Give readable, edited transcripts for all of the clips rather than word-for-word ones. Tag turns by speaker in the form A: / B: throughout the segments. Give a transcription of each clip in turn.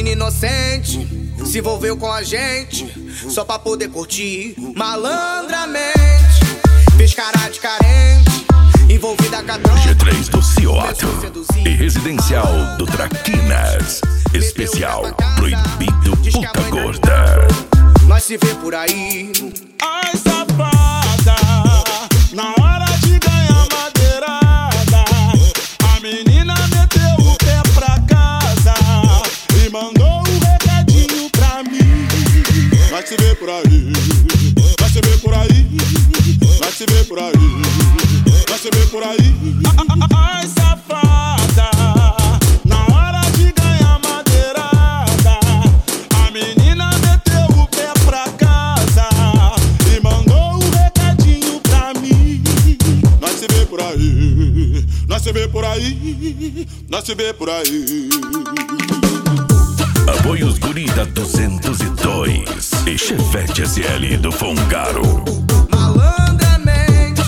A: menina inocente se envolveu com a gente só pra poder curtir malandramente. Fez cara de carente, envolvida com a tropa.
B: G3 do Cioto e Residencial do Traquinas. Especial Proibido Puta Gorda.
A: Nós se vê por aí.
C: Ai, safada, na hora de ganhar madeirada, a menina meteu o pé pra casa e mandou um recadinho pra mim. Nós se vê por aí, nós se vê por aí, nós se vê por aí, nós se vê por aí. Ai, safada, na hora de ganhar madeirada, a menina meteu o pé pra casa e mandou um recadinho pra mim. Nós se vê por aí, nós se vê por aí, nós se vê por aí.
B: Apoios Gurida 202 e Chevette SL do Fongaro.
A: Malandramente,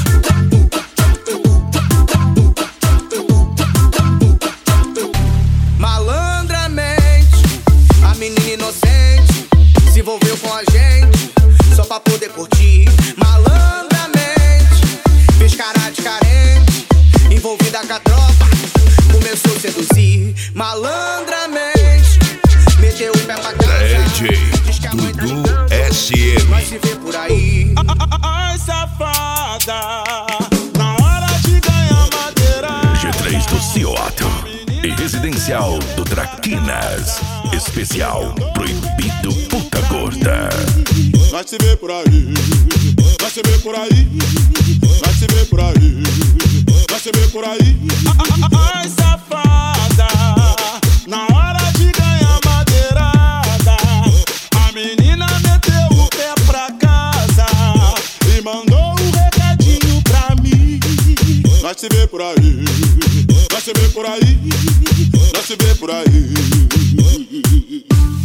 A: malandramente, a menina inocente se envolveu com a gente só pra poder curtir malandramente. Fez cara de carente, envolvida com a tropa, começou a seduzir malandramente. Meteu o pé pra casa, diz que a mãe tá ligando. Nós se vê por aí.
C: Ai, safada, na hora de ganhar madeirada,
B: G3 do Cioto e Residencial do Traquinas. Especial Proibido Puta Gorda.
C: nós se vê por aí, nós se vê por aí, nós se vê por aí, nós se vê por aí. Ai, safada, na hora de ganhar madeirada, a menina meteu o pé pra casa e mandou um recadinho pra mim. Nós se vê por aí, nós se vê por aí, nós se vê por aí.